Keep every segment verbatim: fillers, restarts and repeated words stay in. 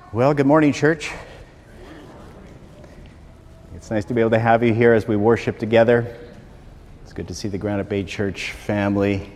Well, good morning, church. It's nice to be able to have you here as we worship together. It's good to see the Granite Bay Church family.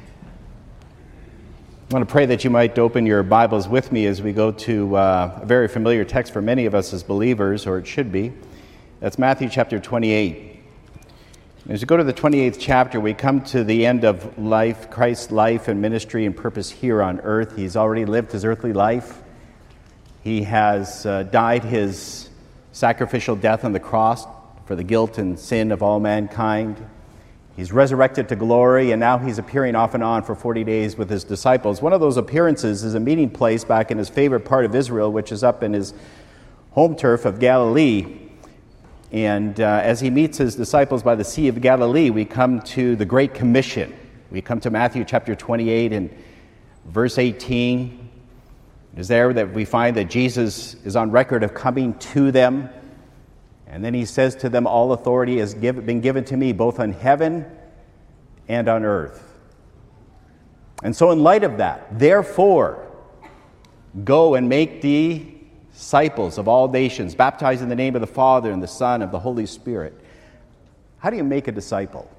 I want to pray that you might open your Bibles with me as we go to uh, a very familiar text for many of us as believers, or it should be. That's Matthew chapter twenty-eight. As we go to the twenty-eighth chapter, we come to the end of life, Christ's life and ministry and purpose here on earth. He's already lived his earthly life. He has uh, died his sacrificial death on the cross for the guilt and sin of all mankind. He's resurrected to glory, and now he's appearing off and on for forty days with his disciples. One of those appearances is a meeting place back in his favorite part of Israel, which is up in his home turf of Galilee. And uh, as he meets his disciples by the Sea of Galilee, we come to the Great Commission. We come to Matthew chapter twenty-eight and verse eighteen. It is there that we find that Jesus is on record of coming to them. And then he says to them, all authority has give, been given to me, both on heaven and on earth. And so in light of that, therefore, go and make disciples of all nations, baptized in the name of the Father and the Son and the Holy Spirit. How do you make a disciple?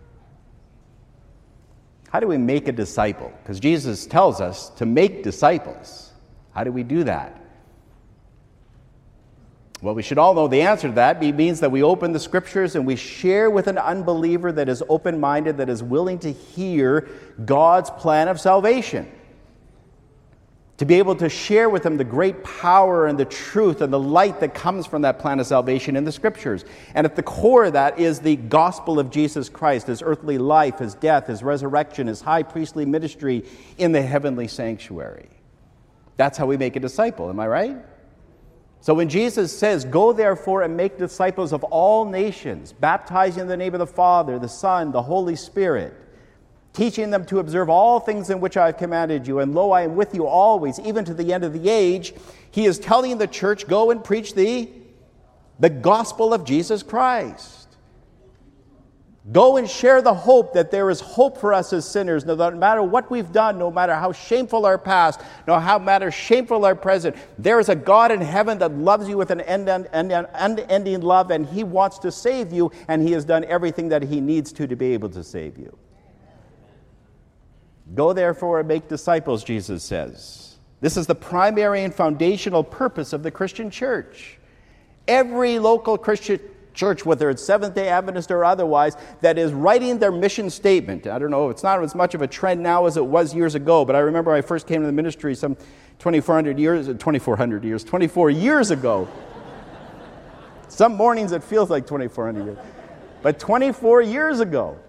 How do we make a disciple? Because Jesus tells us to make disciples. How do we do that? Well, we should all know the answer to that. It means that we open the Scriptures and we share with an unbeliever that is open-minded, that is willing to hear God's plan of salvation. To be able to share with them the great power and the truth and the light that comes from that plan of salvation in the Scriptures. And at the core of that is the gospel of Jesus Christ, his earthly life, his death, his resurrection, his high priestly ministry in the heavenly sanctuary. That's how we make a disciple, am I right? So when Jesus says, go therefore and make disciples of all nations, baptizing in the name of the Father, the Son, the Holy Spirit, teaching them to observe all things in which I have commanded you, and lo, I am with you always, even to the end of the age, he is telling the church, go and preach the, the gospel of Jesus Christ. Go and share the hope that there is hope for us as sinners, no matter what we've done, no matter how shameful our past, no matter how shameful our present. There is a God in heaven that loves you with an unending love, and he wants to save you, and he has done everything that he needs to to be able to save you. Go therefore and make disciples, Jesus says. This is the primary and foundational purpose of the Christian church. Every local Christian church, whether it's Seventh-day Adventist or otherwise, that is writing their mission statement. I don't know, it's not as much of a trend now as it was years ago, but I remember when I first came to the ministry some twenty-four hundred years, twenty-four hundred years, twenty-four years ago. Some mornings it feels like twenty-four hundred years. But twenty-four years ago.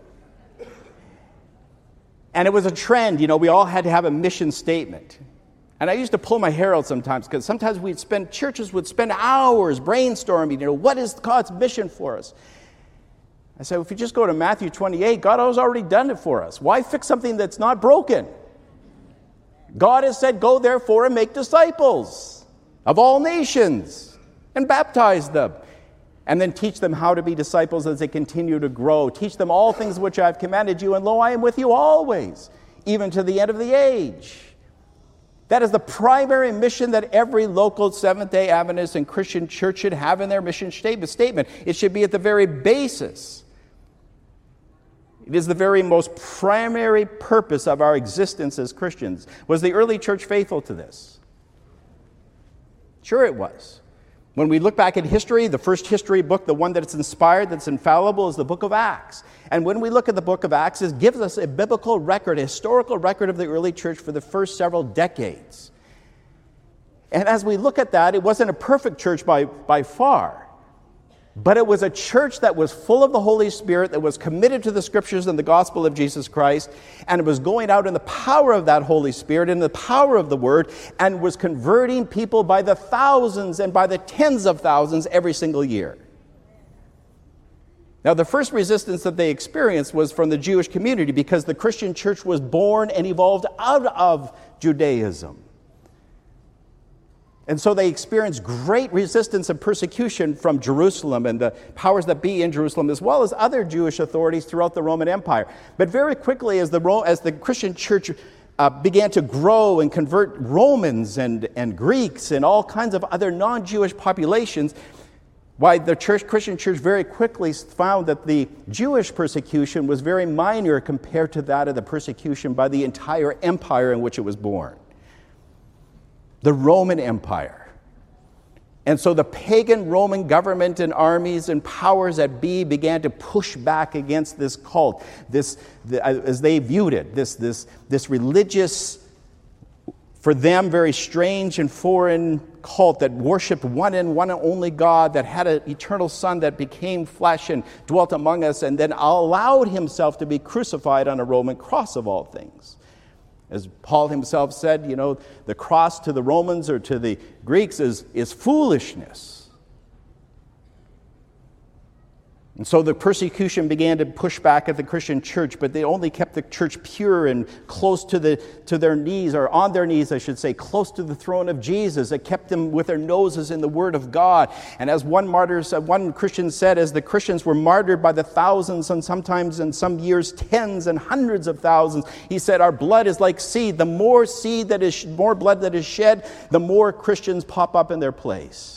And it was a trend, you know, we all had to have a mission statement. And I used to pull my hair out sometimes, because sometimes we'd spend, churches would spend hours brainstorming, you know, what is God's mission for us? I said, well, if you just go to Matthew twenty-eight, God has already done it for us. Why fix something that's not broken? God has said, go therefore and make disciples of all nations and baptize them. And then teach them how to be disciples as they continue to grow. Teach them all things which I have commanded you, and lo, I am with you always, even to the end of the age. That is the primary mission that every local Seventh-day Adventist and Christian church should have in their mission statement. It should be at the very basis. It is the very most primary purpose of our existence as Christians. Was the early church faithful to this? Sure it was. When we look back at history, the first history book, the one that's inspired, that's infallible, is the book of Acts. And when we look at the book of Acts, it gives us a biblical record, a historical record of the early church for the first several decades. And as we look at that, it wasn't a perfect church by, by far. But it was a church that was full of the Holy Spirit, that was committed to the Scriptures and the gospel of Jesus Christ, and it was going out in the power of that Holy Spirit, in the power of the Word, and was converting people by the thousands and by the tens of thousands every single year. Now, the first resistance that they experienced was from the Jewish community, because the Christian church was born and evolved out of Judaism. And so they experienced great resistance and persecution from Jerusalem and the powers that be in Jerusalem, as well as other Jewish authorities throughout the Roman Empire. But very quickly, as the, as the Christian church uh, began to grow and convert Romans and, and Greeks and all kinds of other non-Jewish populations, why the church, Christian church very quickly found that the Jewish persecution was very minor compared to that of the persecution by the entire empire in which it was born, the Roman Empire. And so the pagan Roman government and armies and powers that be began to push back against this cult, this, the, as they viewed it, this, this, this religious, for them, very strange and foreign cult that worshipped one and one and only God, that had an eternal Son that became flesh and dwelt among us, and then allowed himself to be crucified on a Roman cross of all things. As Paul himself said, you know, the cross to the Romans or to the Greeks is, is foolishness. And so the persecution began to push back at the Christian church, but they only kept the church pure and close to the to their knees, or on their knees, I should say, close to the throne of Jesus. It kept them with their noses in the Word of God. And as one martyr, one Christian said, as the Christians were martyred by the thousands, and sometimes in some years tens and hundreds of thousands, he said, our blood is like seed. The more seed that is, more blood that is shed, the more Christians pop up in their place.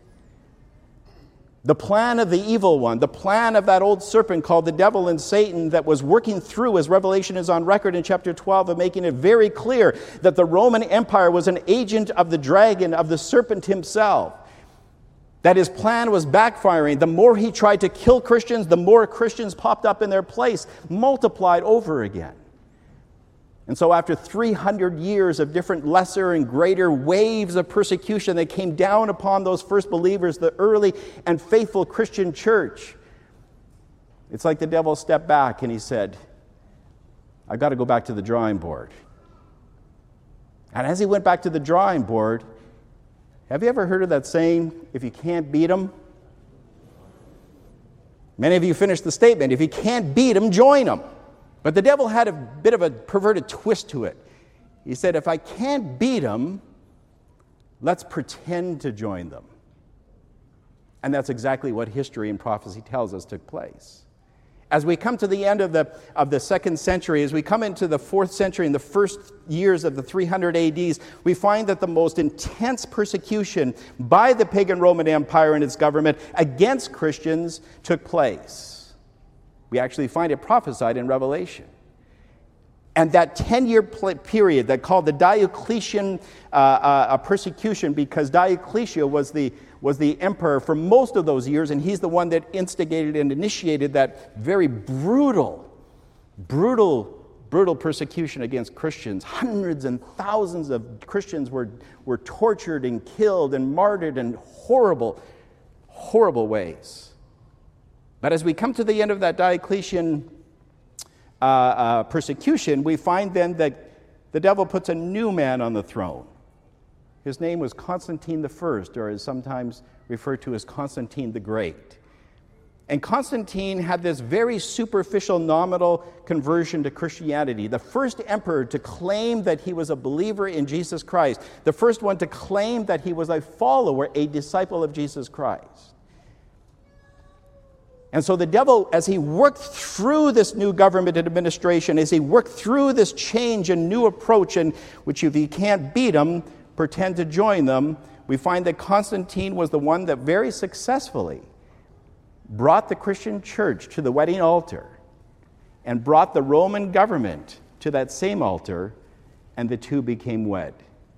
The plan of the evil one, the plan of that old serpent called the devil and Satan that was working through, as Revelation is on record in chapter twelve, of making it very clear that the Roman Empire was an agent of the dragon, of the serpent himself. That his plan was backfiring. The more he tried to kill Christians, the more Christians popped up in their place, multiplied over again. And so after three hundred years of different lesser and greater waves of persecution that came down upon those first believers, the early and faithful Christian church, it's like the devil stepped back and he said, I've got to go back to the drawing board. And as he went back to the drawing board, have you ever heard of that saying, if you can't beat them? Many of you finished the statement, if you can't beat them, join them. But the devil had a bit of a perverted twist to it. He said, if I can't beat them, let's pretend to join them. And that's exactly what history and prophecy tells us took place. As we come to the end of the, of the second century, as we come into the fourth century, in the first years of the three hundred A Ds, we find that the most intense persecution by the pagan Roman Empire and its government against Christians took place. We actually find it prophesied in Revelation. And that ten-year period that called the Diocletian uh, uh, persecution, because Diocletian was the, was the emperor for most of those years, and he's the one that instigated and initiated that very brutal, brutal, brutal persecution against Christians. Hundreds and thousands of Christians were, were tortured and killed and martyred in horrible, horrible ways. But as we come to the end of that Diocletian uh, uh, persecution, we find then that the devil puts a new man on the throne. His name was Constantine the First, or is sometimes referred to as Constantine the Great. And Constantine had this very superficial, nominal conversion to Christianity. The first emperor to claim that he was a believer in Jesus Christ. The first one to claim that he was a follower, a disciple of Jesus Christ. And so the devil, as he worked through this new government and administration, as he worked through this change and new approach, in which if you can't beat them, pretend to join them, we find that Constantine was the one that very successfully brought the Christian church to the wedding altar and brought the Roman government to that same altar, and the two became wed.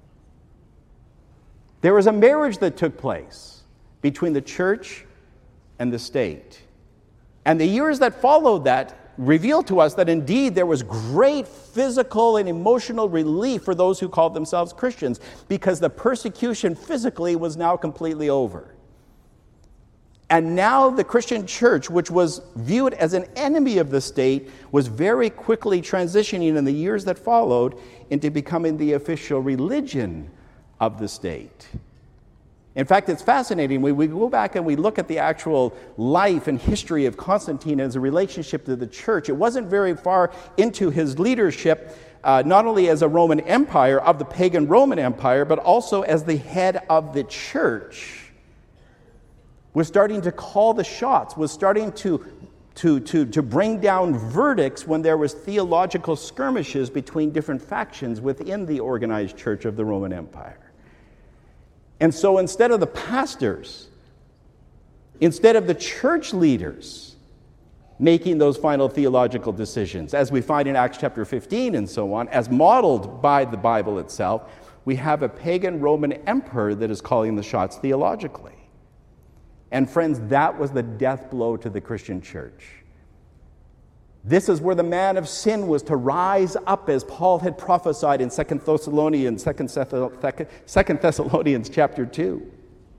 There was a marriage that took place between the church and the state. And the years that followed that revealed to us that indeed there was great physical and emotional relief for those who called themselves Christians, because the persecution physically was now completely over. And now the Christian church, which was viewed as an enemy of the state, was very quickly transitioning in the years that followed into becoming the official religion of the state. In fact, it's fascinating. We, we go back and we look at the actual life and history of Constantine as a relationship to the church. It wasn't very far into his leadership, uh, not only as a Roman Empire, of the pagan Roman Empire, but also as the head of the church, was starting to call the shots, was starting to, to, to, to bring down verdicts when there was theological skirmishes between different factions within the organized church of the Roman Empire. And so instead of the pastors, instead of the church leaders making those final theological decisions, as we find in Acts chapter fifteen and so on, as modeled by the Bible itself, we have a pagan Roman emperor that is calling the shots theologically. And friends, that was the death blow to the Christian church. This is where the man of sin was to rise up, as Paul had prophesied in Second Thessalonians, Second Thessalonians chapter two.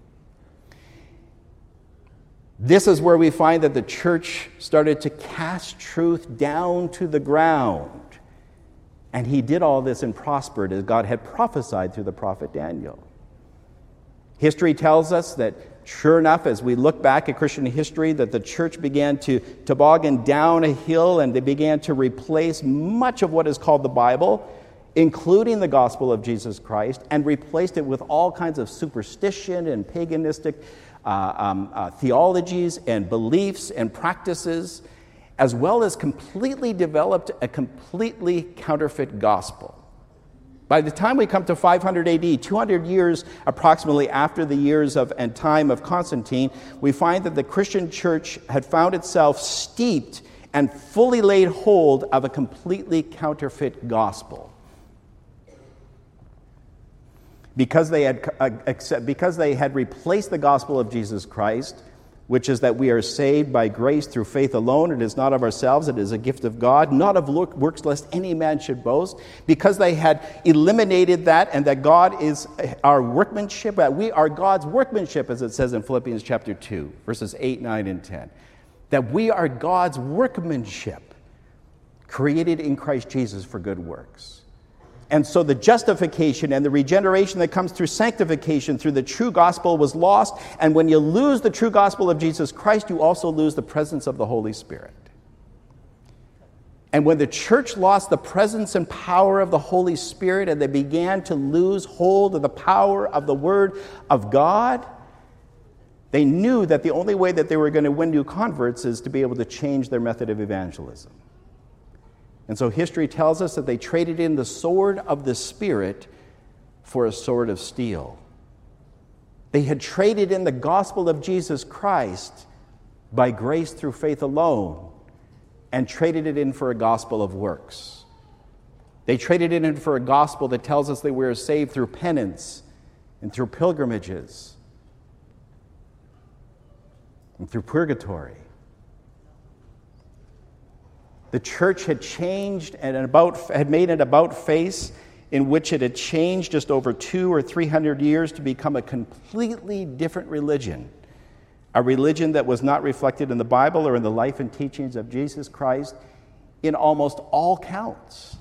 This is where we find that the church started to cast truth down to the ground. And he did all this and prospered as God had prophesied through the prophet Daniel. History tells us that, sure enough, as we look back at Christian history, that the church began to toboggan down a hill and they began to replace much of what is called the Bible, including the gospel of Jesus Christ, and replaced it with all kinds of superstition and paganistic uh, um, uh, theologies and beliefs and practices, as well as completely developed a completely counterfeit gospel. By the time we come to five hundred A D, two hundred years approximately after the years of and time of Constantine, we find that the Christian church had found itself steeped and fully laid hold of a completely counterfeit gospel. Because they had uh, accept, because they had replaced the gospel of Jesus Christ, which is that we are saved by grace through faith alone. It is not of ourselves, it is a gift of God, not of works lest any man should boast. Because they had eliminated that, and that God is our workmanship, that we are God's workmanship, as it says in Philippians chapter two, verses eight, nine, and ten. That we are God's workmanship, created in Christ Jesus for good works. And so the justification and the regeneration that comes through sanctification through the true gospel was lost. And when you lose the true gospel of Jesus Christ, you also lose the presence of the Holy Spirit. And when the church lost the presence and power of the Holy Spirit and they began to lose hold of the power of the Word of God, they knew that the only way that they were going to win new converts is to be able to change their method of evangelism. And so history tells us that they traded in the sword of the Spirit for a sword of steel. They had traded in the gospel of Jesus Christ by grace through faith alone and traded it in for a gospel of works. They traded it in for a gospel that tells us that we are saved through penance and through pilgrimages and through purgatory. The church had changed and about had made an about face in which it had changed just over two or three hundred years to become a completely different religion, a religion that was not reflected in the Bible or in the life and teachings of Jesus Christ in almost all counts.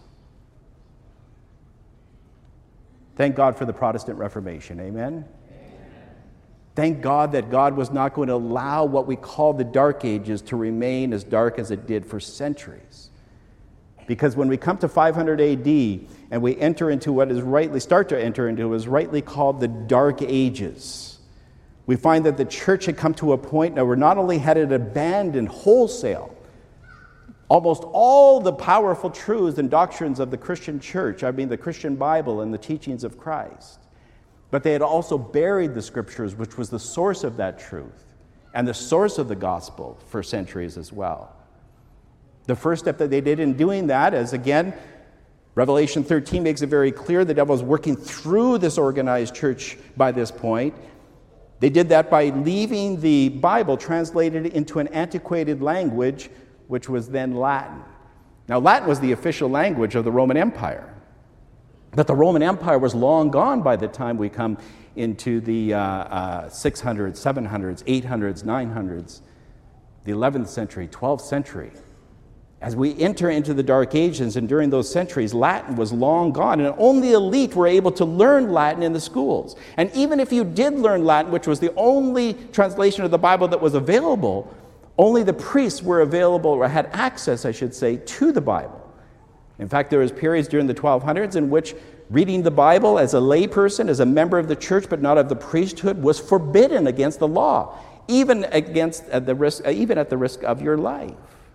Thank God for the Protestant Reformation. Amen? Thank God that God was not going to allow what we call the Dark Ages to remain as dark as it did for centuries. Because when we come to five hundred A D and we enter into what is rightly, start to enter into what is rightly called the Dark Ages, we find that the church had come to a point now where not only had it abandoned wholesale almost all the powerful truths and doctrines of the Christian church, I mean the Christian Bible and the teachings of Christ, but they had also buried the Scriptures, which was the source of that truth and the source of the gospel for centuries as well. The first step that they did in doing that is, again, Revelation thirteen makes it very clear the devil is working through this organized church by this point. They did that by leaving the Bible translated into an antiquated language, which was then Latin. Now, Latin was the official language of the Roman Empire. But the Roman Empire was long gone by the time we come into the uh, uh, six hundreds, seven hundreds, eight hundreds, nine hundreds, the eleventh century, twelfth century. As we enter into the Dark Ages, and during those centuries, Latin was long gone, and only elite were able to learn Latin in the schools. And even if you did learn Latin, which was the only translation of the Bible that was available, only the priests were available, or had access, I should say, to the Bible. In fact, there was periods during the twelve hundreds in which reading the Bible as a layperson, as a member of the church, but not of the priesthood, was forbidden against the law. even against at the risk, even at the risk of your life.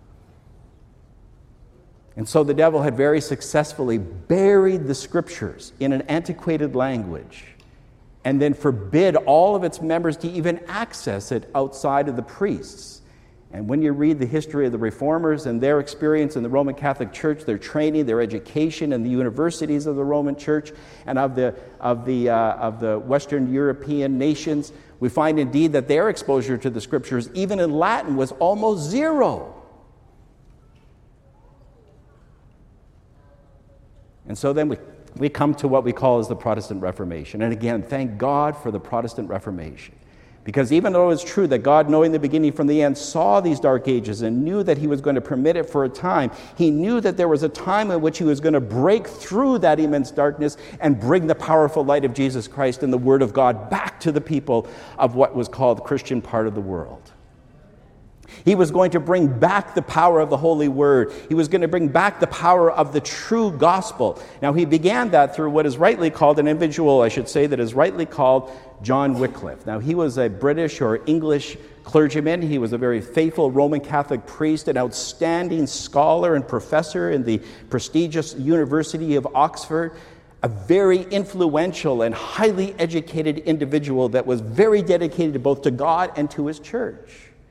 And so the devil had very successfully buried the scriptures in an antiquated language and then forbid all of its members to even access it outside of the priests. And when you read the history of the Reformers and their experience in the Roman Catholic Church, their training, their education in the universities of the Roman Church and of the, of the, uh, of the Western European nations, we find indeed that their exposure to the scriptures, even in Latin, was almost zero. And so then we, we come to what we call as the Protestant Reformation. And again, thank God for the Protestant Reformation. Because even though it's true that God, knowing the beginning from the end, saw these dark ages and knew that he was going to permit it for a time, he knew that there was a time in which he was going to break through that immense darkness and bring the powerful light of Jesus Christ and the Word of God back to the people of what was called the Christian part of the world. He was going to bring back the power of the Holy Word. He was going to bring back the power of the true gospel. Now, he began that through what is rightly called, an individual, I should say, that is rightly called John Wycliffe. Now, he was a British or English clergyman. He was a very faithful Roman Catholic priest, an outstanding scholar and professor in the prestigious University of Oxford, a very influential and highly educated individual that was very dedicated both to God and to his church.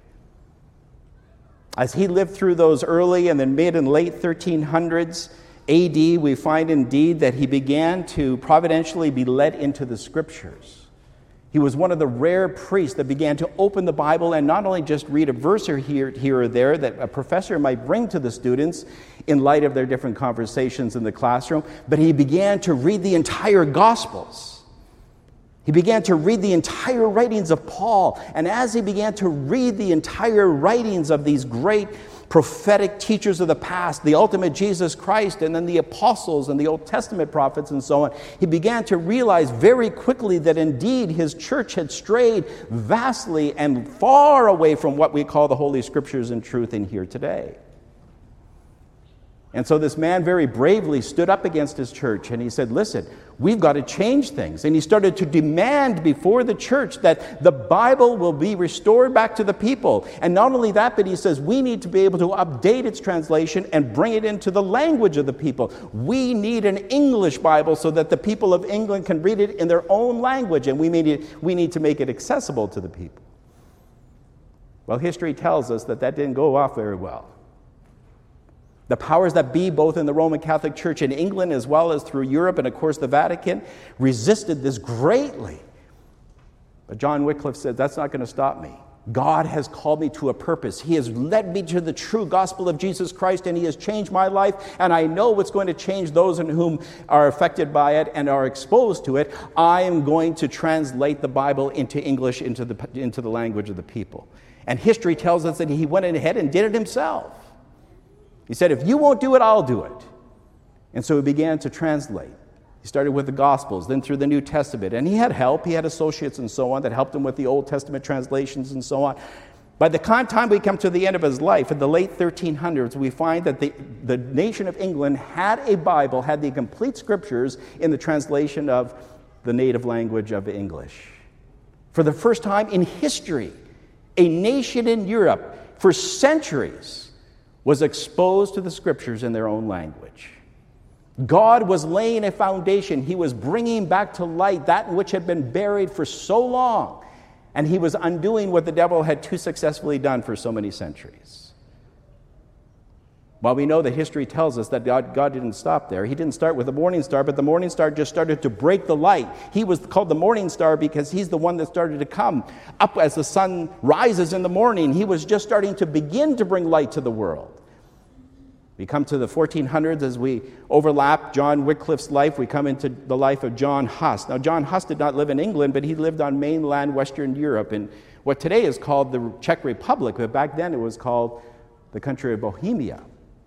As he lived through those early and then mid and late thirteen hundreds A D, we find indeed that he began to providentially be led into the scriptures. He was one of the rare priests that began to open the Bible and not only just read a verse or here, here or there that a professor might bring to the students in light of their different conversations in the classroom, but he began to read the entire Gospels. He began to read the entire writings of Paul. And as he began to read the entire writings of these great prophetic teachers of the past, the ultimate Jesus Christ, and then the apostles and the Old Testament prophets and so on, he began to realize very quickly that indeed his church had strayed vastly and far away from what we call the Holy Scriptures and truth in here today. And so this man very bravely stood up against his church and he said, listen, we've got to change things. And he started to demand before the church that the Bible will be restored back to the people. And not only that, but he says we need to be able to update its translation and bring it into the language of the people. We need an English Bible so that the people of England can read it in their own language, and we need, we need to make it accessible to the people. Well, history tells us that that didn't go off very well. The powers that be, both in the Roman Catholic Church in England as well as through Europe and, of course, the Vatican, resisted this greatly. But John Wycliffe said, that's not going to stop me. God has called me to a purpose. He has led me to the true gospel of Jesus Christ, and he has changed my life, and I know what's going to change those in whom are affected by it and are exposed to it. I am going to translate the Bible into English, into the, into the language of the people. And history tells us that he went ahead and did it himself. He said, if you won't do it, I'll do it. And so he began to translate. He started with the Gospels, then through the New Testament. And he had help. He had associates and so on that helped him with the Old Testament translations and so on. By the time we come to the end of his life, in the late thirteen hundreds, we find that the, the nation of England had a Bible, had the complete scriptures in the translation of the native language of English. For the first time in history, a nation in Europe, for centuries, was exposed to the scriptures in their own language. God was laying a foundation. He was bringing back to light that which had been buried for so long, and he was undoing what the devil had too successfully done for so many centuries. While we know that history tells us that God, God didn't stop there. He didn't start with the morning star, but the morning star just started to break the light. He was called the morning star because he's the one that started to come up as the sun rises in the morning. He was just starting to begin to bring light to the world. We come to the fourteen hundreds as we overlap John Wycliffe's life. We come into the life of John Huss. Now, John Huss did not live in England, but he lived on mainland Western Europe in what today is called the Czech Republic, but back then it was called the country of Bohemia.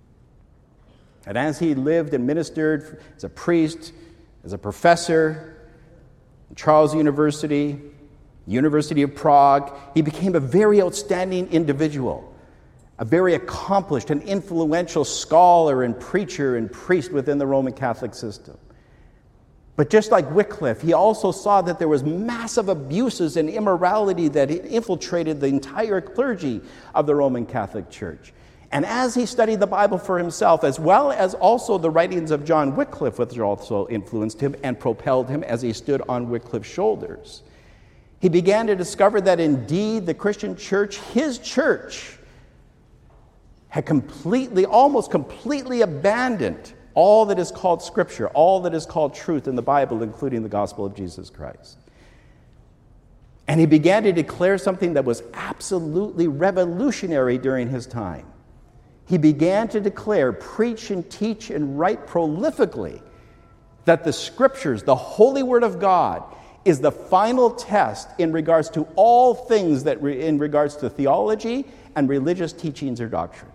And as he lived and ministered as a priest, as a professor, at Charles University, University of Prague, he became a very outstanding individual, a very accomplished and influential scholar and preacher and priest within the Roman Catholic system. But just like Wycliffe, he also saw that there was massive abuses and immorality that infiltrated the entire clergy of the Roman Catholic Church. And as he studied the Bible for himself, as well as also the writings of John Wycliffe, which also influenced him and propelled him as he stood on Wycliffe's shoulders, he began to discover that indeed the Christian church, his church, had completely, almost completely abandoned all that is called Scripture, all that is called truth in the Bible, including the gospel of Jesus Christ. And he began to declare something that was absolutely revolutionary during his time. He began to declare, preach and teach and write prolifically that the Scriptures, the Holy Word of God, is the final test in regards to all things that re- in regards to theology and religious teachings or doctrine.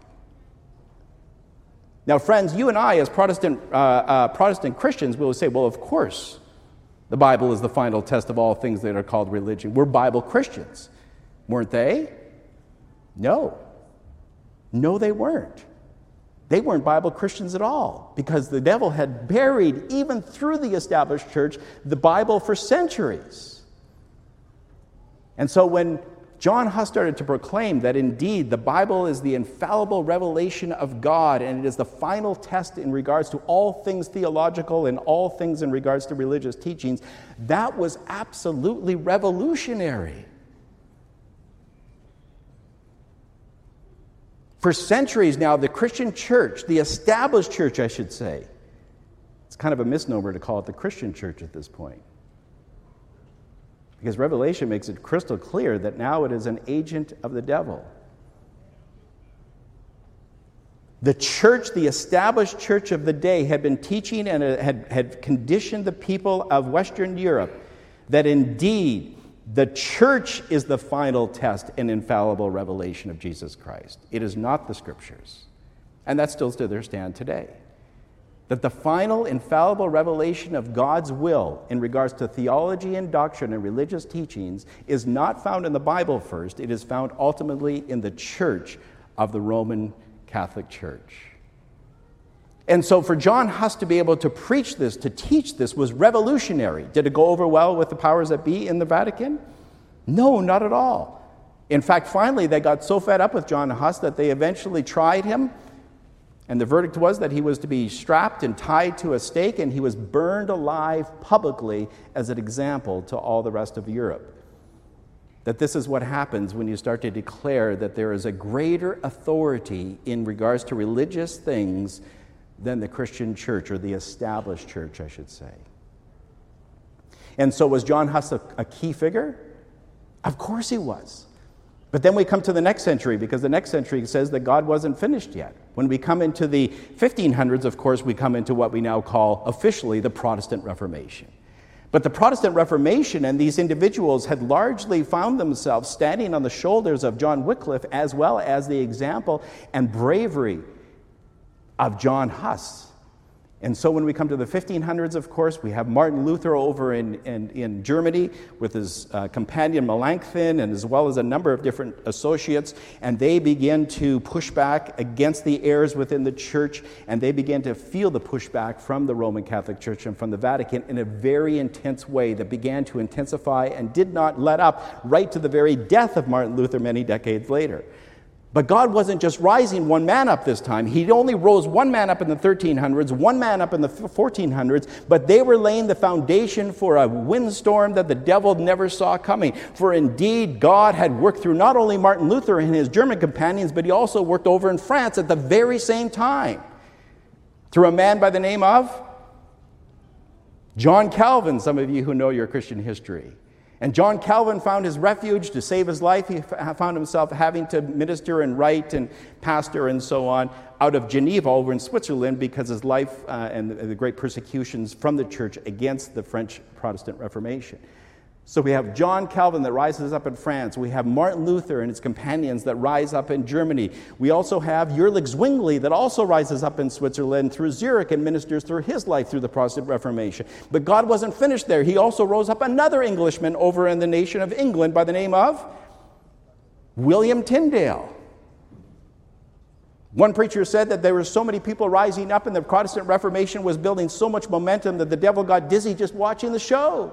Now, friends, you and I, as Protestant uh, uh, Protestant Christians, will say, well, of course, the Bible is the final test of all things that are called religion. We're Bible Christians. Weren't they? No. No, they weren't. They weren't Bible Christians at all, because the devil had buried, even through the established church, the Bible for centuries. And so when John Huss started to proclaim that indeed the Bible is the infallible revelation of God, and it is the final test in regards to all things theological and all things in regards to religious teachings, that was absolutely revolutionary. For centuries now, the Christian church, the established church, I should say, it's kind of a misnomer to call it the Christian church at this point, because Revelation makes it crystal clear that now it is an agent of the devil. The church, the established church of the day, had been teaching and had, had conditioned the people of Western Europe that indeed the church is the final test and infallible revelation of Jesus Christ. It is not the Scriptures. And that still to their stand today. That the final infallible revelation of God's will in regards to theology and doctrine and religious teachings is not found in the Bible first. It is found ultimately in the church of the Roman Catholic Church. And so for John Huss to be able to preach this, to teach this, was revolutionary. Did it go over well with the powers that be in the Vatican? No, not at all. In fact, finally, they got so fed up with John Huss that they eventually tried him, and the verdict was that he was to be strapped and tied to a stake, and he was burned alive publicly as an example to all the rest of Europe. That this is what happens when you start to declare that there is a greater authority in regards to religious things than the Christian church, or the established church, I should say. And so was John Huss a, a key figure? Of course he was. But then we come to the next century, because the next century says that God wasn't finished yet. When we come into the fifteen hundreds, of course, we come into what we now call officially the Protestant Reformation. But the Protestant Reformation and these individuals had largely found themselves standing on the shoulders of John Wycliffe, as well as the example and bravery of John Huss. And so when we come to the fifteen hundreds, of course, we have Martin Luther over in, in, in Germany with his uh, companion Melanchthon, and as well as a number of different associates, and they begin to push back against the errors within the church, and they begin to feel the pushback from the Roman Catholic Church and from the Vatican in a very intense way that began to intensify and did not let up right to the very death of Martin Luther many decades later. But God wasn't just rising one man up this time. He only rose one man up in the thirteen hundreds, one man up in the fourteen hundreds, but they were laying the foundation for a windstorm that the devil never saw coming. For indeed, God had worked through not only Martin Luther and his German companions, but he also worked over in France at the very same time through a man by the name of John Calvin, some of you who know your Christian history. And John Calvin found his refuge to save his life. He found himself having to minister and write and pastor and so on out of Geneva over in Switzerland, because his life uh, and the great persecutions from the church against the French Protestant Reformation. So we have John Calvin that rises up in France. We have Martin Luther and his companions that rise up in Germany. We also have Jurlich Zwingli that also rises up in Switzerland through Zurich and ministers through his life through the Protestant Reformation. But God wasn't finished there. He also rose up another Englishman over in the nation of England by the name of William Tyndale. One preacher said that there were so many people rising up and the Protestant Reformation was building so much momentum that the devil got dizzy just watching the show.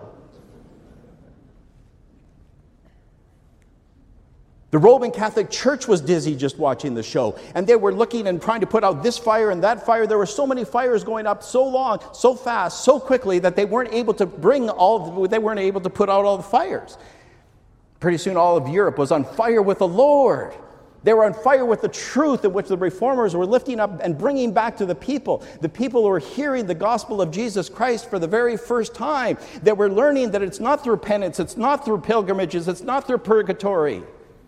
The Roman Catholic Church was dizzy just watching the show. And they were looking and trying to put out this fire and that fire. There were so many fires going up so long, so fast, so quickly that they weren't able to bring all, they weren't able to put out all the fires. Pretty soon all of Europe was on fire with the Lord. They were on fire with the truth in which the reformers were lifting up and bringing back to the people. The people who were hearing the gospel of Jesus Christ for the very first time. They were learning that it's not through penance, it's not through pilgrimages, it's not through purgatory.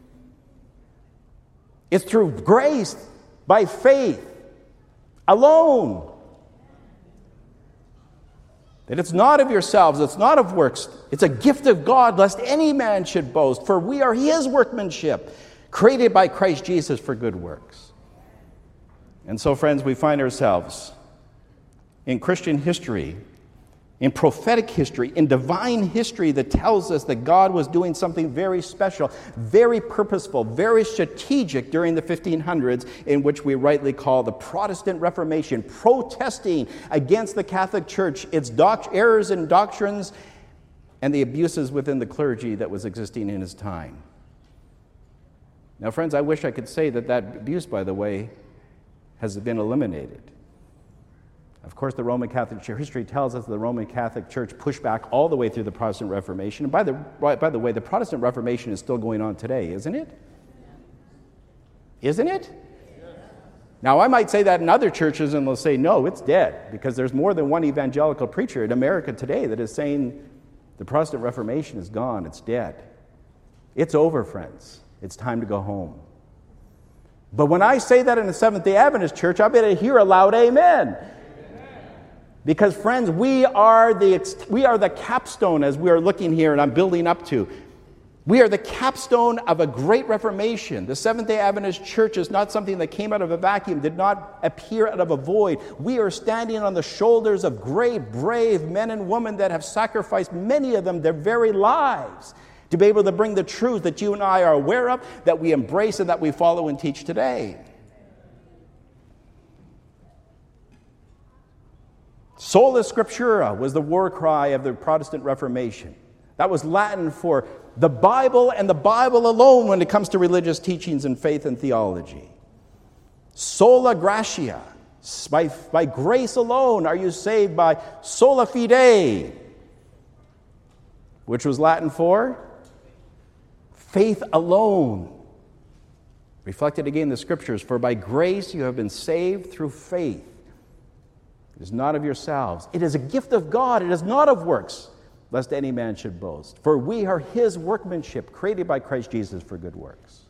It's through grace, by faith, alone. That it's not of yourselves, it's not of works. It's a gift of God, lest any man should boast. For we are his workmanship, created by Christ Jesus for good works. And so, friends, we find ourselves in Christian history, in prophetic history, in divine history that tells us that God was doing something very special, very purposeful, very strategic during the fifteen hundreds, in which we rightly call the Protestant Reformation, protesting against the Catholic Church, its doc- errors and doctrines, and the abuses within the clergy that was existing in his time. Now, friends, I wish I could say that that abuse, by the way, has been eliminated. Of course, the Roman Catholic Church history tells us the Roman Catholic Church pushed back all the way through the Protestant Reformation. And by the, by the way, the Protestant Reformation is still going on today, isn't it? Isn't it? Now, I might say that in other churches, and they'll say, no, it's dead, because there's more than one evangelical preacher in America today that is saying the Protestant Reformation is gone, it's dead. It's over, friends. It's time to go home. But when I say that in the Seventh-day Adventist Church, I better hear a loud amen. Because, friends, we are the we are the capstone, as we are looking here and I'm building up to. We are the capstone of a great reformation. The Seventh-day Adventist Church is not something that came out of a vacuum, did not appear out of a void. We are standing on the shoulders of great, brave men and women that have sacrificed, many of them, their very lives to be able to bring the truth that you and I are aware of, that we embrace and that we follow and teach today. Sola Scriptura was the war cry of the Protestant Reformation. That was Latin for the Bible and the Bible alone when it comes to religious teachings and faith and theology. Sola gratia, by, by grace alone are you saved, by sola fide, which was Latin for faith alone. Reflected again in the Scriptures, for by grace you have been saved through faith. It is not of yourselves. It is a gift of God. It is not of works, lest any man should boast. For we are his workmanship, created by Christ Jesus for good works.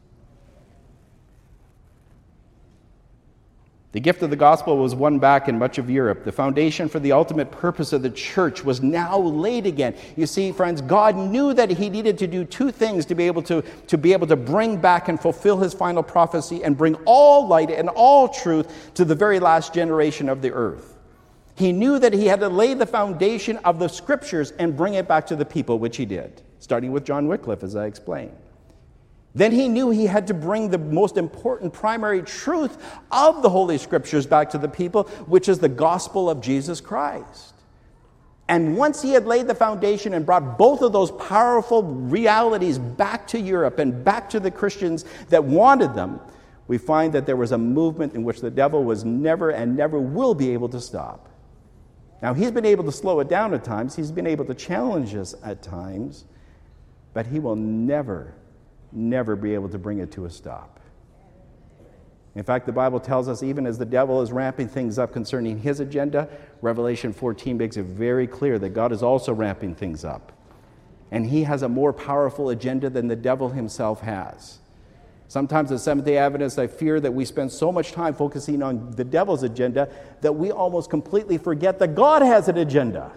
The gift of the gospel was won back in much of Europe. The foundation for the ultimate purpose of the church was now laid again. You see, friends, God knew that he needed to do two things to be able to, to be able to bring back and fulfill his final prophecy and bring all light and all truth to the very last generation of the earth. He knew that he had to lay the foundation of the Scriptures and bring it back to the people, which he did, starting with John Wycliffe, as I explained. Then he knew he had to bring the most important primary truth of the Holy Scriptures back to the people, which is the gospel of Jesus Christ. And once he had laid the foundation and brought both of those powerful realities back to Europe and back to the Christians that wanted them, we find that there was a movement in which the devil was never and never will be able to stop. Now, he's been able to slow it down at times. He's been able to challenge us at times. But he will never, never be able to bring it to a stop. In fact, the Bible tells us, even as the devil is ramping things up concerning his agenda, Revelation fourteen makes it very clear that God is also ramping things up. And he has a more powerful agenda than the devil himself has. Sometimes as Seventh-day Adventists, I fear that we spend so much time focusing on the devil's agenda that we almost completely forget that God has an agenda.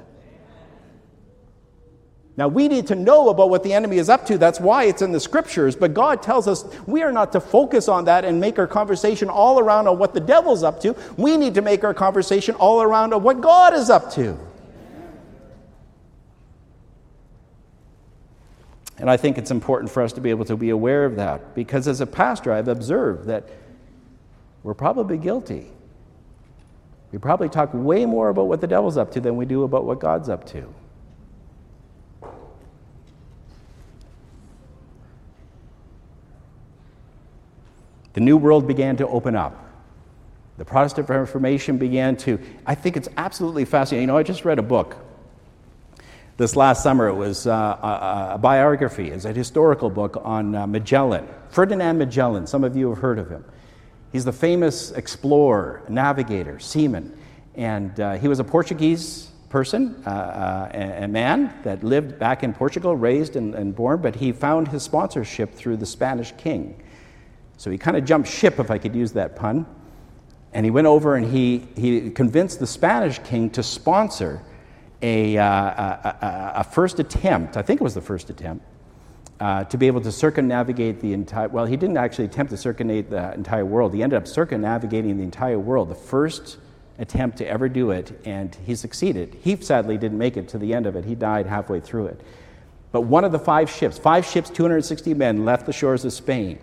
Now, we need to know about what the enemy is up to. That's why it's in the Scriptures. But God tells us we are not to focus on that and make our conversation all around on what the devil's up to. We need to make our conversation all around on what God is up to. And I think it's important for us to be able to be aware of that, because as a pastor, I've observed that we're probably guilty. We probably talk way more about what the devil's up to than we do about what God's up to. The New World began to open up. The Protestant Reformation began to, I think it's absolutely fascinating. You know, I just read a book this last summer. It was uh, a, a biography. It's a historical book on uh, Magellan. Ferdinand Magellan, some of you have heard of him. He's the famous explorer, navigator, seaman. And uh, he was a Portuguese person, uh, uh, a, a man that lived back in Portugal, raised and, and born, but he found his sponsorship through the Spanish king. So he kind of jumped ship, if I could use that pun. And he went over and he, he convinced the Spanish king to sponsor a, uh, a, a, a first attempt, I think it was the first attempt, uh, to be able to circumnavigate the entire, well, he didn't actually attempt to circumnavigate the entire world. He ended up circumnavigating the entire world, the first attempt to ever do it, and he succeeded. He sadly didn't make it to the end of it. He died halfway through it. But one of the five ships, five ships, two hundred sixty men, left the shores of Spain.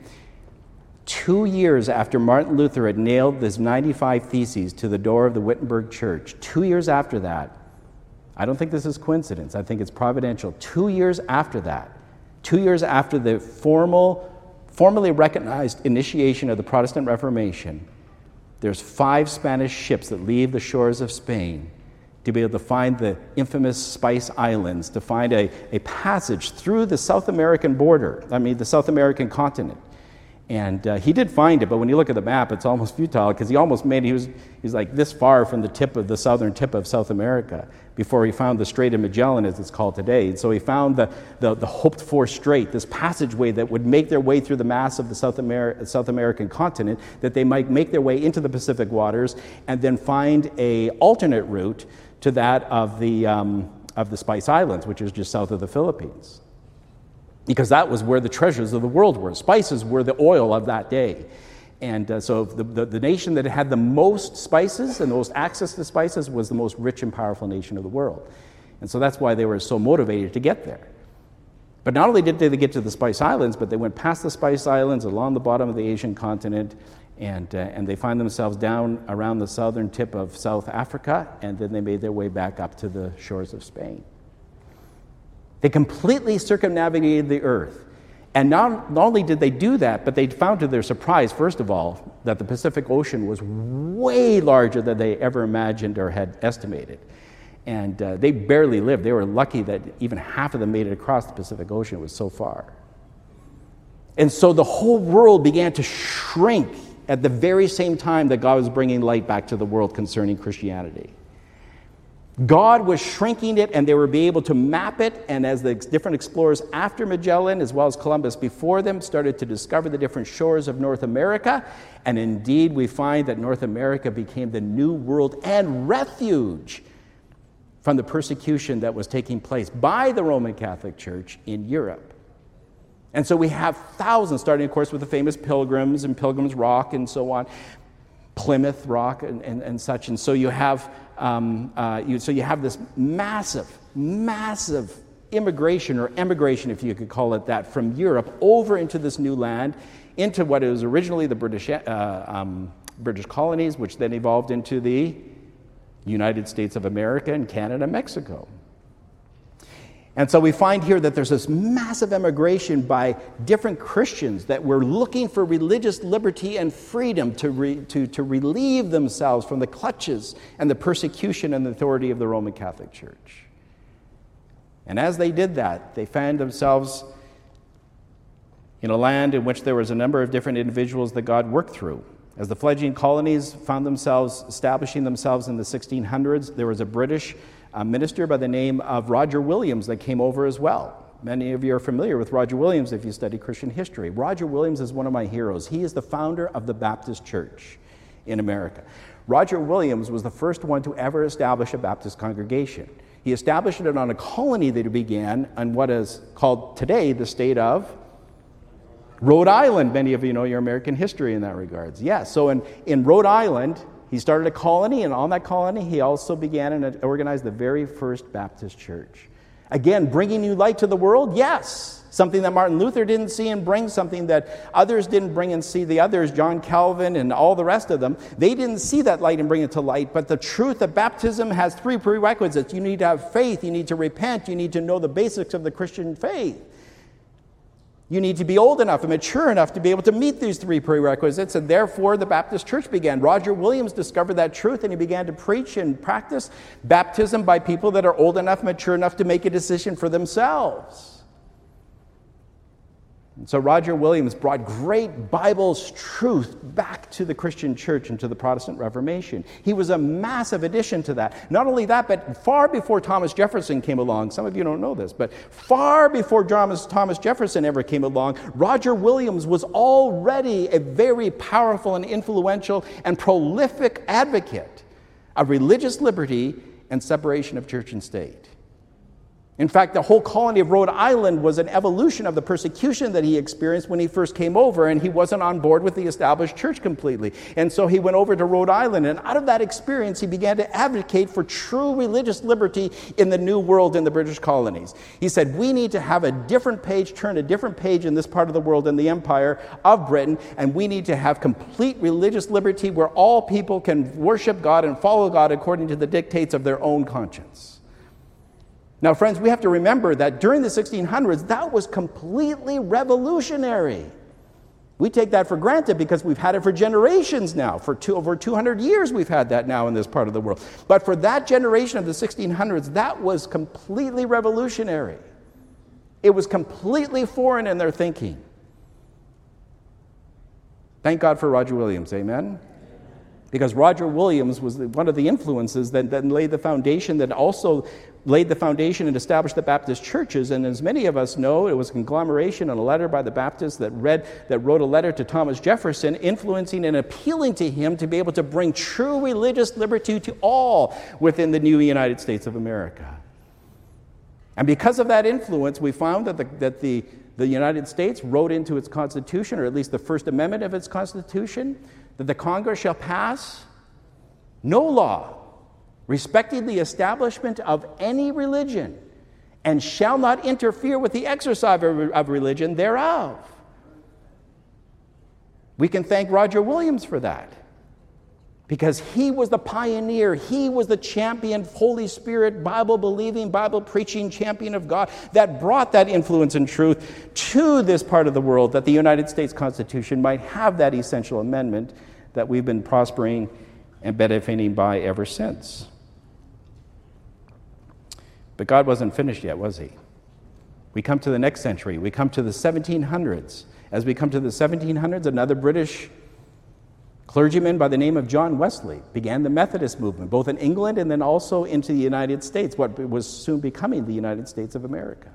Two years after Martin Luther had nailed his ninety-five Theses to the door of the Wittenberg Church, two years after that, I don't think this is coincidence, I think it's providential. Two years after that, two years after the formal, formally recognized initiation of the Protestant Reformation, there's five Spanish ships that leave the shores of Spain to be able to find the infamous Spice Islands, to find a, a passage through the South American border, I mean the South American continent. And uh, he did find it, but when you look at the map, it's almost futile because he almost made, he was, he was like this far from the tip of the southern tip of South America before he found the Strait of Magellan, as it's called today. And so he found the, the, the hoped-for strait, this passageway that would make their way through the mass of the South, Amer- South American continent, that they might make their way into the Pacific waters and then find a alternate route to that of the, um, of the Spice Islands, which is just south of the Philippines. Because that was where the treasures of the world were. Spices were the oil of that day. And uh, so the, the, the nation that had the most spices and the most access to spices was the most rich and powerful nation of the world. And so that's why they were so motivated to get there. But not only did they get to the Spice Islands, but they went past the Spice Islands along the bottom of the Asian continent, and, uh, and they find themselves down around the southern tip of South Africa, and then they made their way back up to the shores of Spain. They completely circumnavigated the earth. And not, not only did they do that, but they found to their surprise, first of all, that the Pacific Ocean was way larger than they ever imagined or had estimated. And uh, they barely lived. They were lucky that even half of them made it across the Pacific Ocean. It was so far. And so the whole world began to shrink at the very same time that God was bringing light back to the world concerning Christianity. God was shrinking it, and they were be able to map it, and as the different explorers after Magellan, as well as Columbus before them, started to discover the different shores of North America, and indeed we find that North America became the new world and refuge from the persecution that was taking place by the Roman Catholic Church in Europe. And so we have thousands, starting of course with the famous Pilgrims and Pilgrim's Rock and so on, Plymouth Rock and, and, and such, and so you have Um, uh, you, so you have this massive, massive immigration, or emigration, if you could call it that, from Europe over into this new land, into what was originally the British, uh, um, British colonies, which then evolved into the United States of America and Canada, Mexico. And so we find here that there's this massive emigration by different Christians that were looking for religious liberty and freedom to, re, to, to relieve themselves from the clutches and the persecution and the authority of the Roman Catholic Church. And as they did that, they found themselves in a land in which there was a number of different individuals that God worked through. As the fledgling colonies found themselves establishing themselves in the sixteen hundreds, there was a British a minister by the name of Roger Williams that came over as well. Many of you are familiar with Roger Williams if you study Christian history. Roger Williams is one of my heroes. He is the founder of the Baptist Church in America. Roger Williams was the first one to ever establish a Baptist congregation. He established it on a colony that began on what is called today the state of Rhode Island. Many of you know your American history in that regards. Yes, yeah, so in, in Rhode Island, he started a colony, and on that colony, he also began and organized the very first Baptist church. Again, bringing new light to the world? Yes. Something that Martin Luther didn't see and bring, something that others didn't bring and see. The others, John Calvin and all the rest of them, they didn't see that light and bring it to light. But the truth of baptism has three prerequisites. You need to have faith. You need to repent. You need to know the basics of the Christian faith. You need to be old enough and mature enough to be able to meet these three prerequisites, and therefore the Baptist Church began. Roger Williams discovered that truth, and he began to preach and practice baptism by people that are old enough, mature enough to make a decision for themselves. And so Roger Williams brought great Bible truth back to the Christian church and to the Protestant Reformation. He was a massive addition to that. Not only that, but far before Thomas Jefferson came along, some of you don't know this, but far before Thomas, Thomas Jefferson ever came along, Roger Williams was already a very powerful and influential and prolific advocate of religious liberty and separation of church and state. In fact, the whole colony of Rhode Island was an evolution of the persecution that he experienced when he first came over, and he wasn't on board with the established church completely. And so he went over to Rhode Island, and out of that experience, he began to advocate for true religious liberty in the New World in the British colonies. He said, we need to have a different page, turn a different page in this part of the world, in the empire of Britain, and we need to have complete religious liberty where all people can worship God and follow God according to the dictates of their own conscience. Now, friends, we have to remember that during the sixteen hundreds, that was completely revolutionary. We take that for granted because we've had it for generations now. For two, over two hundred years, we've had that now in this part of the world. But for that generation of the sixteen hundreds, that was completely revolutionary. It was completely foreign in their thinking. Thank God for Roger Williams, amen? Because Roger Williams was one of the influences that, that laid the foundation, that also laid the foundation and established the Baptist churches. And as many of us know, it was a conglomeration and a letter by the Baptists that read that wrote a letter to Thomas Jefferson, influencing and appealing to him to be able to bring true religious liberty to all within the new United States of America. And because of that influence, we found that the, that the, the United States wrote into its Constitution, or at least the First Amendment of its Constitution, that the Congress shall pass no law respecting the establishment of any religion, and shall not interfere with the exercise of religion thereof. We can thank Roger Williams for that, because he was the pioneer, he was the champion, Holy Spirit, Bible-believing, Bible-preaching champion of God that brought that influence and truth to this part of the world, that the United States Constitution might have that essential amendment that we've been prospering and benefiting by ever since. But God wasn't finished yet, was he? We come to the next century. We come to the seventeen hundreds. As we come to the seventeen hundreds, another British clergyman by the name of John Wesley began the Methodist movement, both in England and then also into the United States, what was soon becoming the United States of America.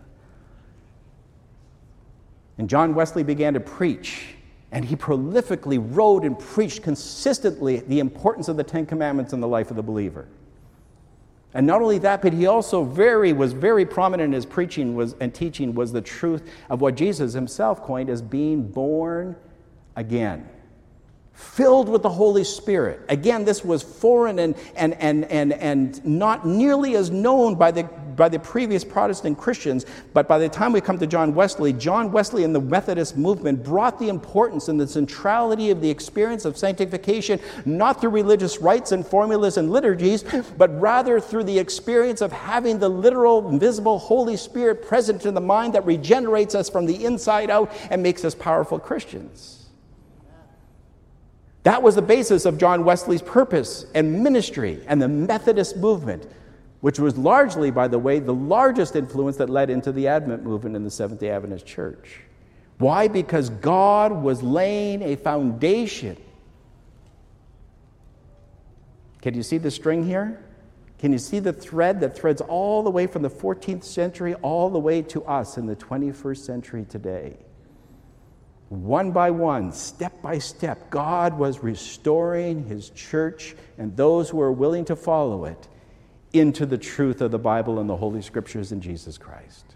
And John Wesley began to preach, and he prolifically wrote and preached consistently the importance of the Ten Commandments in the life of the believer. And not only that, but he also very was very prominent in his preaching was, and teaching was the truth of what Jesus himself coined as being born again, filled with the Holy Spirit. Again, this was foreign and and and and and not nearly as known by the by the previous Protestant Christians, but by the time we come to John Wesley, John Wesley and the Methodist movement brought the importance and the centrality of the experience of sanctification, not through religious rites and formulas and liturgies, but rather through the experience of having the literal, visible Holy Spirit present in the mind that regenerates us from the inside out and makes us powerful Christians. That was the basis of John Wesley's purpose and ministry and the Methodist movement, which was largely, by the way, the largest influence that led into the Advent movement in the Seventh-day Adventist Church. Why? Because God was laying a foundation. Can you see the string here? Can you see the thread that threads all the way from the fourteenth century all the way to us in the twenty-first century today? One by one, step by step, God was restoring his church and those who are willing to follow it into the truth of the Bible and the Holy Scriptures in Jesus Christ.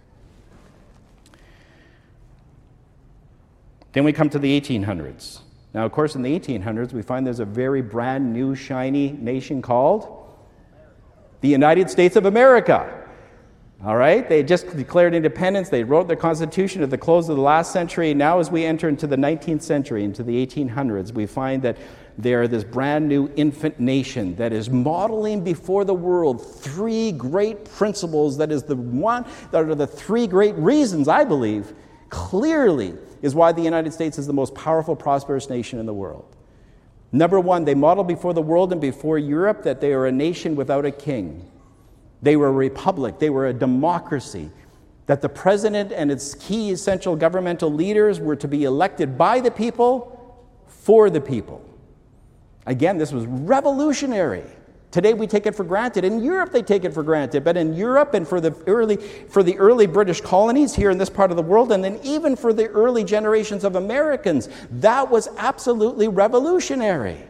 Then we come to the eighteen hundreds. Now, of course, in the eighteen hundreds, we find there's a very brand new, shiny nation called the United States of America. All right? They just declared independence. They wrote their constitution at the close of the last century. Now as we enter into the nineteenth century, into the eighteen hundreds, we find that they are this brand new infant nation that is modeling before the world three great principles. That is the one, that are the three great reasons, I believe, clearly is why the United States is the most powerful, prosperous nation in the world. Number one, they model before the world and before Europe that they are a nation without a king. They were a republic. They were a democracy. That the president and its key essential governmental leaders were to be elected by the people, for the people. Again, this was revolutionary. Today we take it for granted. In Europe they take it for granted. But in Europe and for the early, for the early British colonies here in this part of the world, and then even for the early generations of Americans, that was absolutely revolutionary.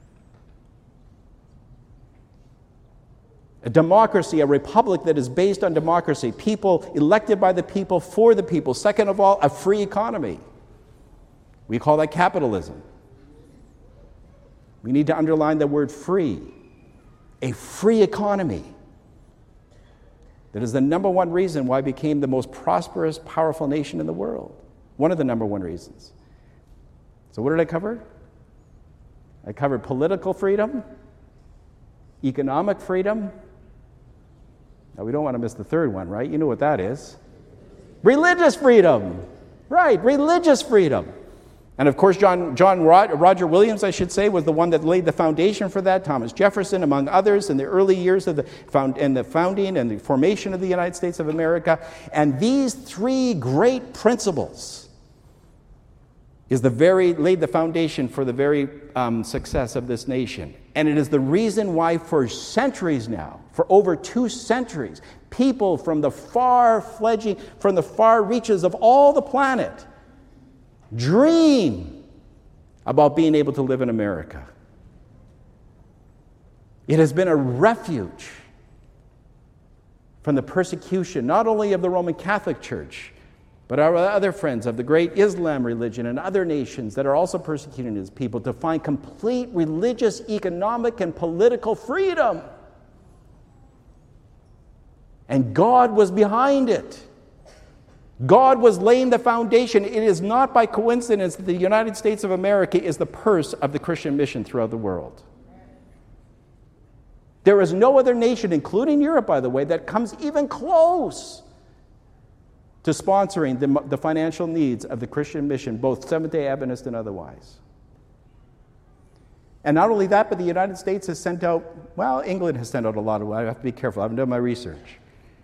A democracy, a republic that is based on democracy. People elected by the people, for the people. Second of all, a free economy. We call that capitalism. We need to underline the word free. A free economy. That is the number one reason why it became the most prosperous, powerful nation in the world. One of the number one reasons. So what did I cover? I covered political freedom, economic freedom. Now, we don't want to miss the third one, right? You know what that is. Religious freedom. Right, religious freedom. And of course, John, John Rod, Roger Williams, I should say, was the one that laid the foundation for that. Thomas Jefferson, among others, in the early years of the, found, in the founding and the formation of the United States of America. And these three great principles is the very laid the foundation for the very um, success of this nation. And it is the reason why for centuries now, for over two centuries, people from the far fledging, from the far reaches of all the planet dream about being able to live in America. It has been a refuge from the persecution, not only of the Roman Catholic Church, but our other friends of the great Islam religion and other nations that are also persecuting its people, to find complete religious, economic, and political freedom. And God was behind it. God was laying the foundation. It is not by coincidence that the United States of America is the purse of the Christian mission throughout the world. There is no other nation, including Europe, by the way, that comes even close to sponsoring the, the financial needs of the Christian mission, both Seventh-day Adventist and otherwise. And not only that, but the United States has sent out, well, England has sent out a lot of, I have to be careful, I haven't done my research.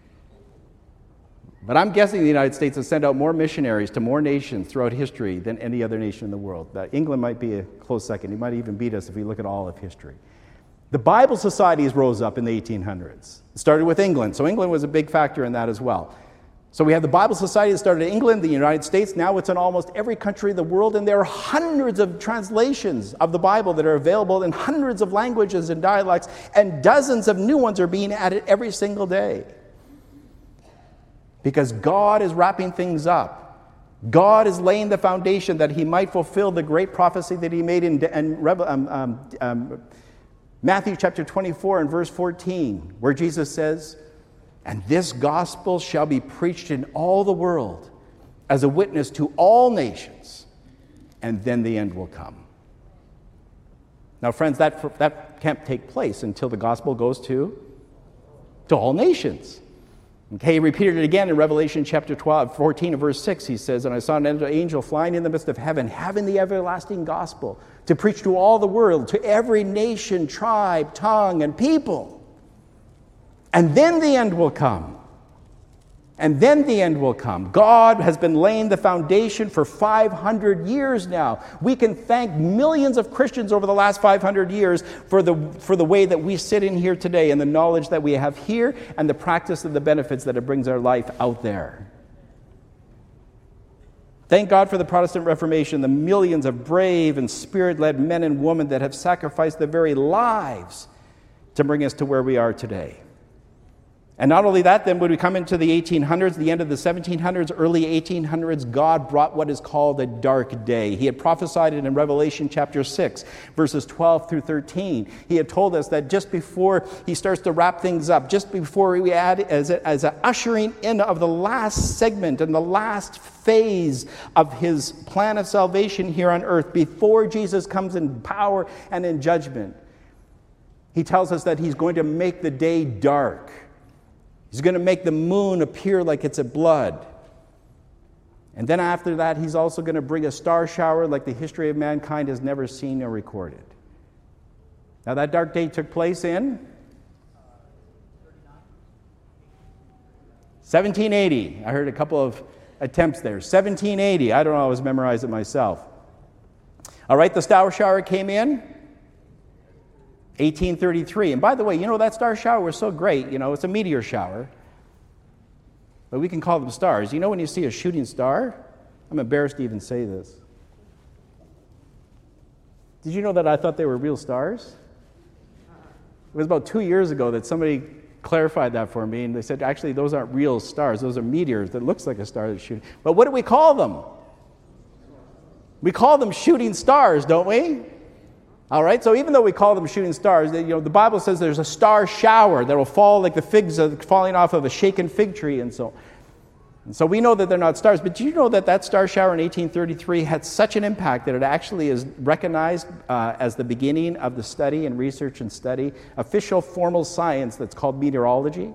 But I'm guessing the United States has sent out more missionaries to more nations throughout history than any other nation in the world. Uh, England might be a close second. He might even beat us if we look at all of history. The Bible societies rose up in the eighteen hundreds. It started with England, so England was a big factor in that as well. So we have the Bible Society that started in England, the United States. Now it's in almost every country in the world, and there are hundreds of translations of the Bible that are available in hundreds of languages and dialects, and dozens of new ones are being added every single day. Because God is wrapping things up. God is laying the foundation that he might fulfill the great prophecy that he made in, in um, um, um, Matthew chapter twenty-four and verse fourteen, where Jesus says, "And this gospel shall be preached in all the world as a witness to all nations, and then the end will come." Now, friends, that, that can't take place until the gospel goes to, to all nations. Okay, he repeated it again in Revelation chapter twelve, fourteen and verse six. He says, "And I saw an angel flying in the midst of heaven, having the everlasting gospel, to preach to all the world, to every nation, tribe, tongue, and people. And then the end will come." And then the end will come. God has been laying the foundation for five hundred years now. We can thank millions of Christians over the last five hundred years for the, for the way that we sit in here today and the knowledge that we have here and the practice of the benefits that it brings our life out there. Thank God for the Protestant Reformation, the millions of brave and spirit-led men and women that have sacrificed their very lives to bring us to where we are today. And not only that, then when we come into the eighteen hundreds, the end of the seventeen hundreds, early eighteen hundreds, God brought what is called a dark day. He had prophesied it in Revelation chapter six, verses twelve through thirteen. He had told us that just before he starts to wrap things up, just before we add as a, as a ushering in of the last segment and the last phase of his plan of salvation here on earth, before Jesus comes in power and in judgment, he tells us that he's going to make the day dark. He's going to make the moon appear like it's a blood. And then after that, he's also going to bring a star shower like the history of mankind has never seen or recorded. Now, that dark day took place in seventeen eighty. I heard a couple of attempts there. seventeen eighty. I don't know. I was memorized it myself. All right, the star shower came in eighteen thirty-three. And by the way, you know, that star shower was so great. You know, it's a meteor shower. But we can call them stars. You know when you see a shooting star? I'm embarrassed to even say this. Did you know that I thought they were real stars? It was about two years ago that somebody clarified that for me, and they said, actually, those aren't real stars. Those are meteors that looks like a star that's shooting. But what do we call them? We call them shooting stars, don't we? All right, so even though we call them shooting stars, you know, the Bible says there's a star shower that will fall like the figs falling off of a shaken fig tree, and so and so we know that they're not stars. But do you know that that star shower in eighteen thirty-three had such an impact that it actually is recognized uh, as the beginning of the study and research and study, official formal science that's called meteorology?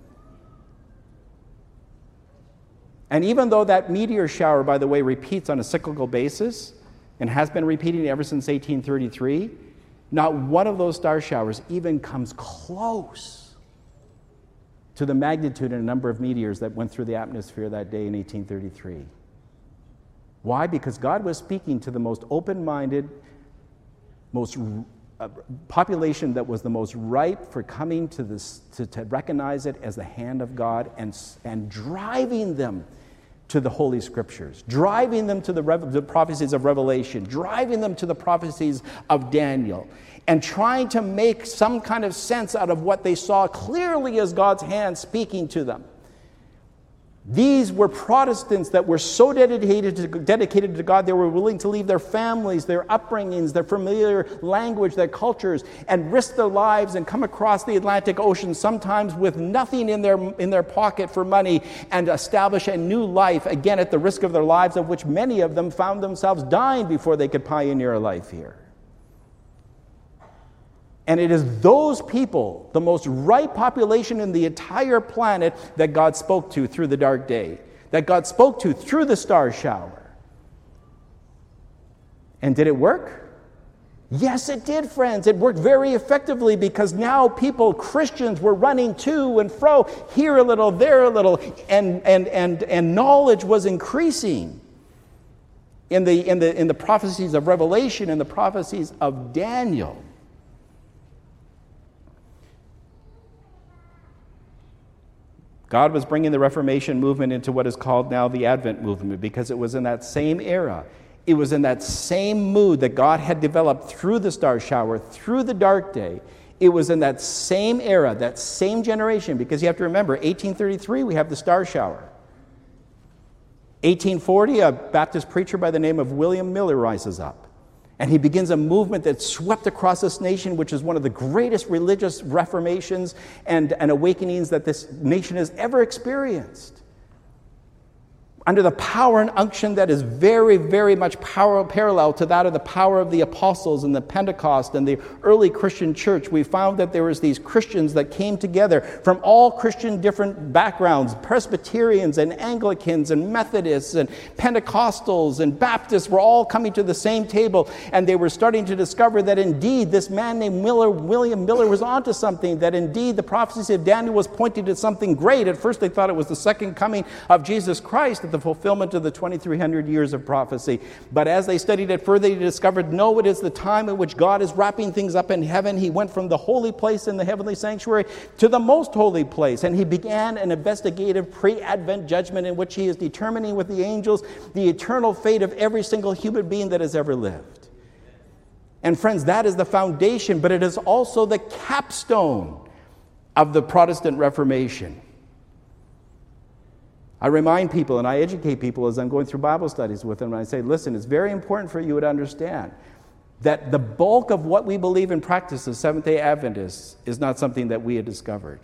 And even though that meteor shower, by the way, repeats on a cyclical basis, and has been repeating ever since eighteen thirty-three, not one of those star showers even comes close to the magnitude and number of meteors that went through the atmosphere that day in eighteen thirty-three. Why? Because God was speaking to the most open-minded, most uh, population that was the most ripe for coming to this, to, to recognize it as the hand of God, and, and driving them to the Holy Scriptures, driving them to the, Re- the prophecies of Revelation, driving them to the prophecies of Daniel, and trying to make some kind of sense out of what they saw clearly as God's hand speaking to them. These were Protestants that were so dedicated to, dedicated to God, they were willing to leave their families, their upbringings, their familiar language, their cultures, and risk their lives and come across the Atlantic Ocean, sometimes with nothing in their, in their pocket for money, and establish a new life, again at the risk of their lives, of which many of them found themselves dying before they could pioneer a life here. And it is those people, the most ripe population in the entire planet, that God spoke to through the dark day, that God spoke to through the star shower. And did it work? Yes, it did, friends. It worked very effectively, because now people, Christians, were running to and fro, here a little, there a little, and, and, and, and knowledge was increasing in the, in, the, in the prophecies of Revelation and the prophecies of Daniel. God was bringing the Reformation movement into what is called now the Advent movement, because it was in that same era, it was in that same mood that God had developed through the star shower, through the dark day. It was in that same era, that same generation, because you have to remember, eighteen thirty-three, we have the star shower. eighteen forty, a Baptist preacher by the name of William Miller rises up. And he begins a movement that swept across this nation, which is one of the greatest religious reformations and, and awakenings that this nation has ever experienced. Under the power and unction that is very, very much power, parallel to that of the power of the apostles and the Pentecost and the early Christian church, we found that there was these Christians that came together from all Christian different backgrounds. Presbyterians and Anglicans and Methodists and Pentecostals and Baptists were all coming to the same table, and they were starting to discover that indeed this man named Miller, William Miller, was onto something, that indeed the prophecy of Daniel was pointing to something great. At first they thought it was the second coming of Jesus Christ, the fulfillment of the twenty-three hundred years of prophecy. But as they studied it further, they discovered, no, it is the time in which God is wrapping things up in heaven. He went from the holy place in the heavenly sanctuary to the most holy place, and he began an investigative pre-Advent judgment in which he is determining with the angels the eternal fate of every single human being that has ever lived. And friends, that is the foundation, but it is also the capstone of the Protestant Reformation. I remind people and I educate people as I'm going through Bible studies with them, and I say, listen, it's very important for you to understand that the bulk of what we believe and practice as Seventh-day Adventists is not something that we had discovered.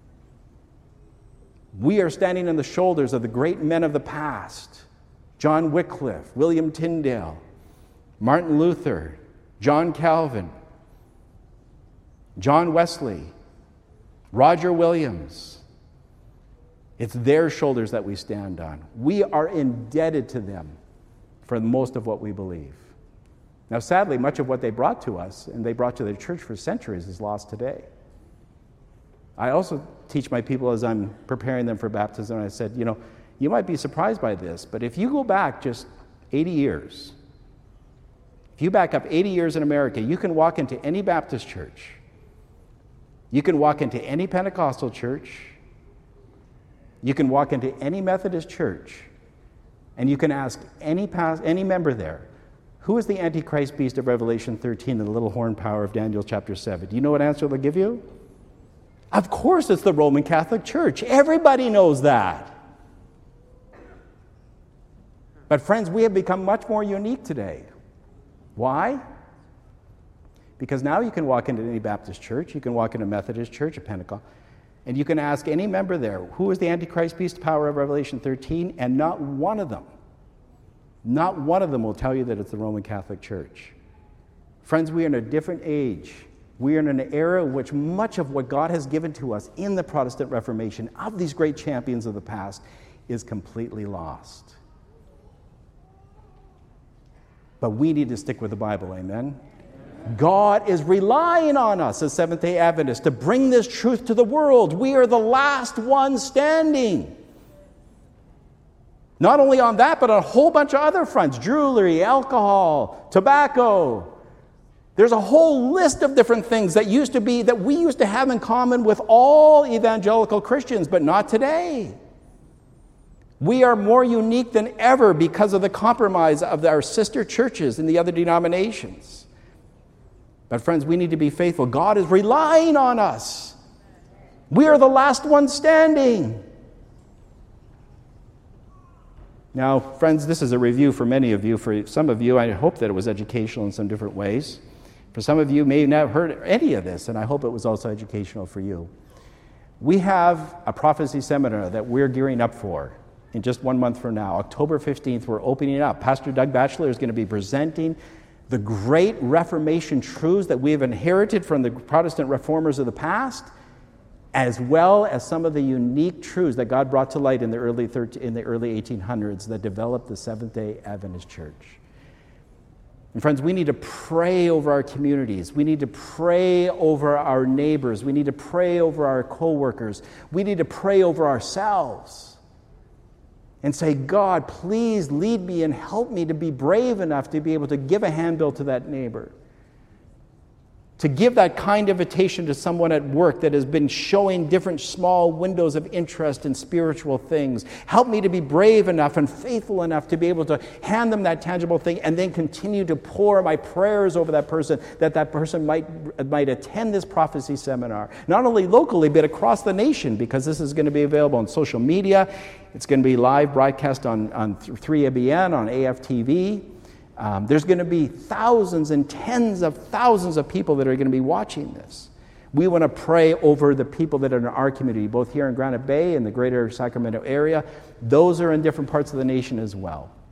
We are standing on the shoulders of the great men of the past: John Wycliffe, William Tyndale, Martin Luther, John Calvin, John Wesley, Roger Williams. It's their shoulders that we stand on. We are indebted to them for most of what we believe. Now, sadly, much of what they brought to us and they brought to the church for centuries is lost today. I also teach my people as I'm preparing them for baptism, and I said, you know, you might be surprised by this, but if you go back just eighty years, if you back up eighty years in America, you can walk into any Baptist church, you can walk into any Pentecostal church, you can walk into any Methodist church, and you can ask any past, any member there, who is the Antichrist beast of Revelation thirteen and the little horn power of Daniel chapter seven? Do you know what answer they'll give you? Of course it's the Roman Catholic Church. Everybody knows that. But friends, we have become much more unique today. Why? Because now you can walk into any Baptist church, you can walk into a Methodist church, a Pentecost, and you can ask any member there, who is the Antichrist beast power of Revelation thirteen? And not one of them, not one of them will tell you that it's the Roman Catholic Church. Friends, we are in a different age. We are in an era in which much of what God has given to us in the Protestant Reformation, of these great champions of the past, is completely lost. But we need to stick with the Bible, amen? God is relying on us as Seventh-day Adventists to bring this truth to the world. We are the last ones standing. Not only on that, but on a whole bunch of other fronts: jewelry, alcohol, tobacco. There's a whole list of different things that used to be, that we used to have in common with all evangelical Christians, but not today. We are more unique than ever because of the compromise of our sister churches in the other denominations. But friends, we need to be faithful. God is relying on us. We are the last ones standing. Now, friends, this is a review for many of you. For some of you, I hope that it was educational in some different ways. For some of you, may not have heard any of this, and I hope it was also educational for you. We have a prophecy seminar that we're gearing up for in just one month from now. October fifteenth, we're opening it up. Pastor Doug Batchelor is going to be presenting the great Reformation truths that we have inherited from the Protestant reformers of the past, as well as some of the unique truths that God brought to light in the early thirteen, in the early eighteen hundreds that developed the Seventh-day Adventist Church. And friends, we need to pray over our communities. We need to pray over our neighbors. We need to pray over our co-workers. We need to pray over ourselves and say, God, please lead me and help me to be brave enough to be able to give a handbill to that neighbor, to give that kind invitation to someone at work that has been showing different small windows of interest in spiritual things. Help me to be brave enough and faithful enough to be able to hand them that tangible thing and then continue to pour my prayers over that person, that that person might, might attend this prophecy seminar, not only locally, but across the nation, because this is going to be available on social media. It's going to be live broadcast on, on three A B N, on A F T V. Um, there's going to be thousands and tens of thousands of people that are going to be watching this. We want to pray over the people that are in our community, both here in Granite Bay and the greater Sacramento area. Those are in different parts of the nation as well.